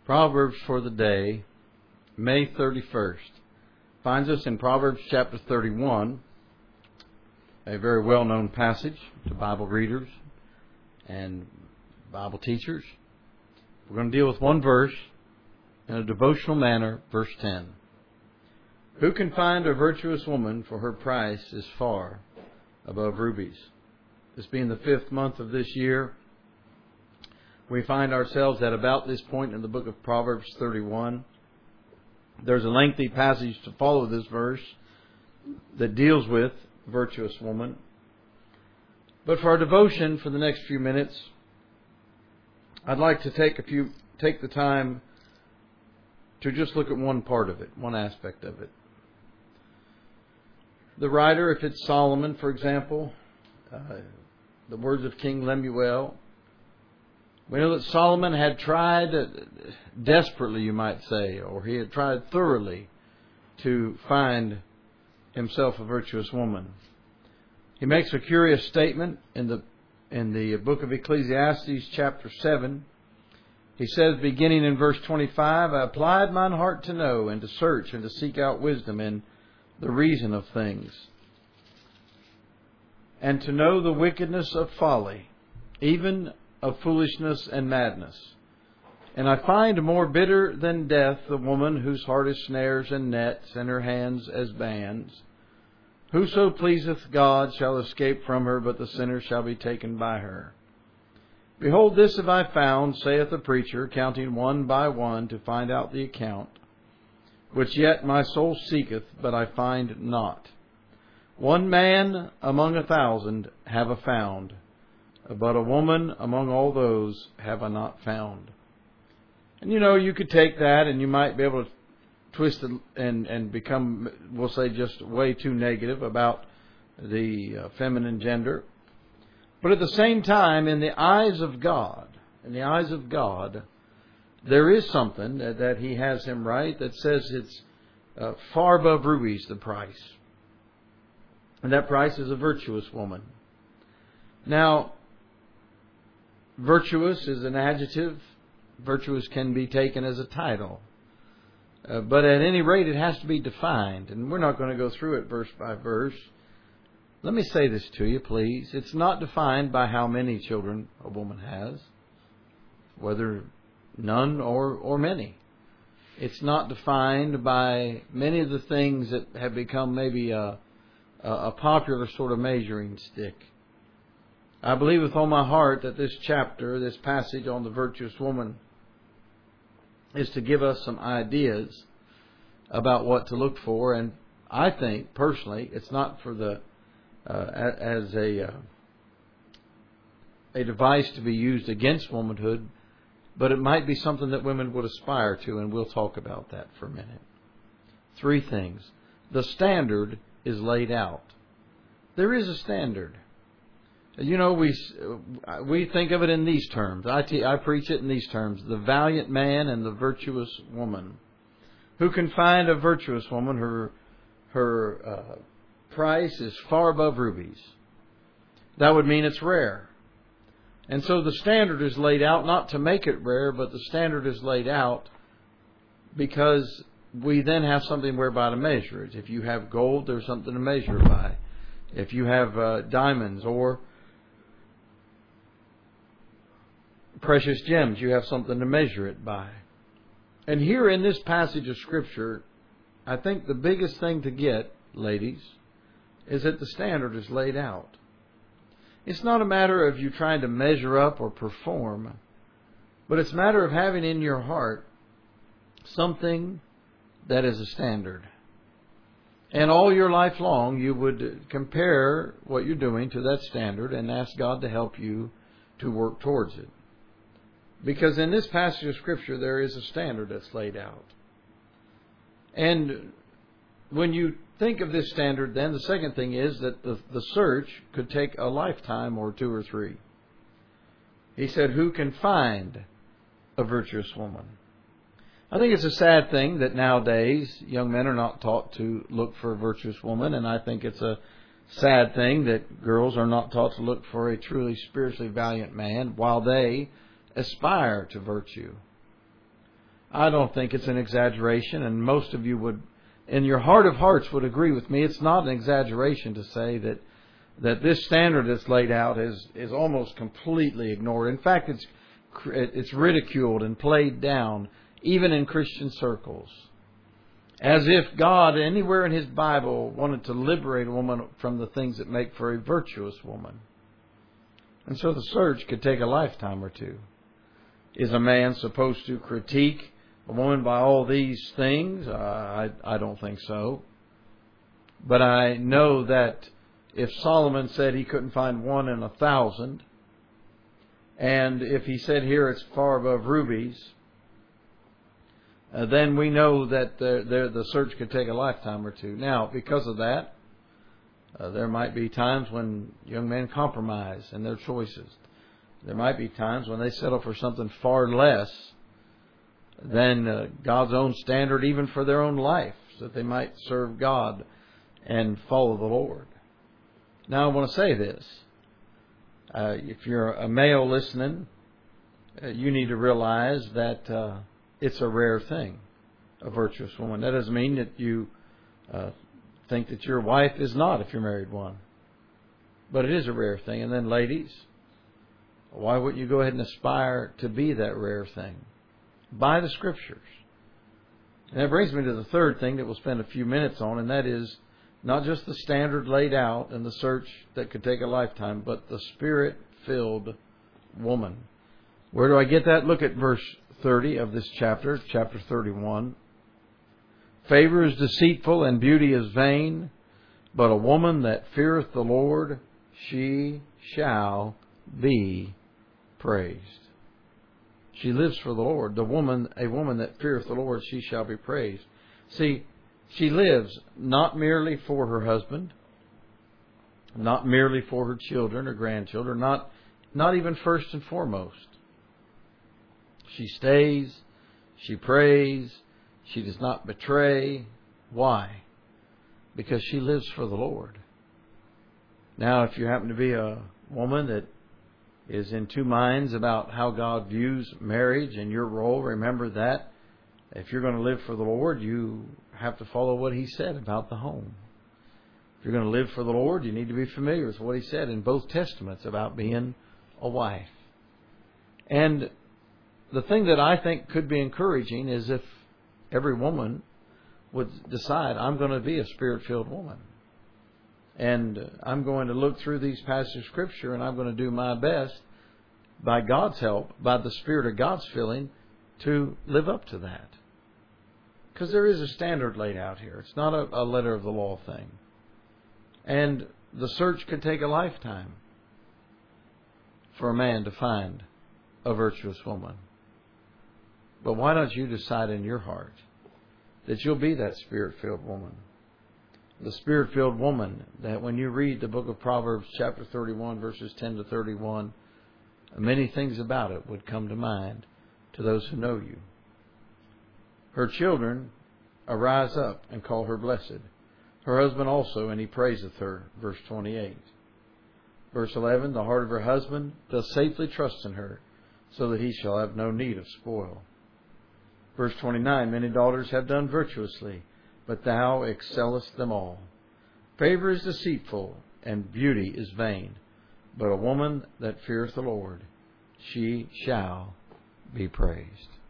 Proverbs for the day, May 31st, finds us in Proverbs chapter 31, a very well-known passage to Bible readers and Bible teachers. We're going to deal with one verse in a devotional manner, verse 10. Who can find a virtuous woman, for her price is far above rubies? This being the 5th month of this year, we find ourselves at about this point in the book of Proverbs 31. There's a lengthy passage to follow this verse that deals with virtuous woman. But for our devotion for the next few minutes, I'd like to take the time to just look at one part of it, one aspect of it. The writer, if it's Solomon, for example, the words of King Lemuel, we know that Solomon had tried desperately, you might say, or he had tried thoroughly to find himself a virtuous woman. He makes a curious statement in the book of Ecclesiastes, chapter 7. He says, beginning in verse 25, I applied mine heart to know and to search and to seek out wisdom and the reason of things, and to know the wickedness of folly, even of foolishness and madness. And I find more bitter than death the woman whose heart is snares and nets, and her hands as bands. Whoso pleaseth God shall escape from her, but the sinner shall be taken by her. Behold, this have I found, saith the preacher, counting one by one to find out the account, which yet my soul seeketh, but I find not. One man among 1,000 have I found, but a woman among all those have I not found. And you could take that and you might be able to twist it and become, we'll say, just way too negative about the feminine gender. But at the same time, in the eyes of God, there is something that He has him right that says it's far above rubies, the price. And that price is a virtuous woman. Now, virtuous is an adjective. Virtuous can be taken as a title. But at any rate, it has to be defined. And we're not going to go through it verse by verse. Let me say this to you, please. It's not defined by how many children a woman has, whether none or many. It's not defined by many of the things that have become maybe a popular sort of measuring stick. I believe with all my heart that this chapter, this passage on the virtuous woman, is to give us some ideas about what to look for. And I think, personally, it's not for as a device to be used against womanhood, but it might be something that women would aspire to, and we'll talk about that for a minute. 3 things. The standard is laid out. There is a standard. We think of it in these terms. I preach it in these terms. The valiant man and the virtuous woman. Who can find a virtuous woman? Her price is far above rubies. That would mean it's rare. And so the standard is laid out not to make it rare, but the standard is laid out because we then have something whereby to measure it. If you have gold, there's something to measure it by. If you have diamonds or precious gems, you have something to measure it by. And here in this passage of Scripture, I think the biggest thing to get, ladies, is that the standard is laid out. It's not a matter of you trying to measure up or perform, but it's a matter of having in your heart something that is a standard. And all your life long, you would compare what you're doing to that standard and ask God to help you to work towards it. Because in this passage of Scripture, there is a standard that's laid out. And when you think of this standard, then the second thing is that the search could take a lifetime or 2 or 3. He said, who can find a virtuous woman? I think it's a sad thing that nowadays young men are not taught to look for a virtuous woman, and I think it's a sad thing that girls are not taught to look for a truly spiritually valiant man while they aspire to virtue. I don't think it's an exaggeration, and most of you would, in your heart of hearts, would agree with me. It's not an exaggeration to say that this standard that's laid out is almost completely ignored. In fact, it's ridiculed and played down, even in Christian circles, as if God, anywhere in His Bible, wanted to liberate a woman from the things that make for a virtuous woman. And so the search could take a lifetime or two. Is a man supposed to critique a woman by all these things? I don't think so. But I know that if Solomon said he couldn't find one in 1,000, and if he said here it's far above rubies, then we know that the search could take a lifetime or two. Now, because of that, there might be times when young men compromise in their choices. There might be times when they settle for something far less than God's own standard, even for their own life, so that they might serve God and follow the Lord. Now, I want to say this. If you're a male listening, you need to realize that it's a rare thing, a virtuous woman. That doesn't mean that you think that your wife is not if you're married one. But it is a rare thing. And then, ladies, why wouldn't you go ahead and aspire to be that rare thing? By the Scriptures. And that brings me to the third thing that we'll spend a few minutes on, and that is not just the standard laid out and the search that could take a lifetime, but the Spirit-filled woman. Where do I get that? Look at verse 30 of this chapter, chapter 31. Favor is deceitful and beauty is vain, but a woman that feareth the Lord, she shall be praised. She lives for the Lord. A woman that feareth the Lord, she shall be praised. See, she lives not merely for her husband, not merely for her children or grandchildren, not even first and foremost. She stays, she prays, she does not betray. Why? Because she lives for the Lord. Now, if you happen to be a woman that is in two minds about how God views marriage and your role, remember that if you're going to live for the Lord, you have to follow what He said about the home. If you're going to live for the Lord, you need to be familiar with what He said in both Testaments about being a wife. And the thing that I think could be encouraging is if every woman would decide, I'm going to be a Spirit-filled woman. And I'm going to look through these passages of Scripture and I'm going to do my best, by God's help, by the Spirit of God's filling, to live up to that. Because there is a standard laid out here. It's not a letter of the law thing. And the search could take a lifetime for a man to find a virtuous woman. But why don't you decide in your heart that you'll be that Spirit-filled woman? The Spirit-filled woman that when you read the book of Proverbs chapter 31 verses 10 to 31, many things about it would come to mind to those who know you. Her children arise up and call her blessed. Her husband also, and he praiseth her. Verse 28. Verse 11, the heart of her husband doth safely trust in her, so that he shall have no need of spoil. Verse 29, many daughters have done virtuously, but thou excellest them all. Favor is deceitful, and beauty is vain, but a woman that feareth the Lord, she shall be praised.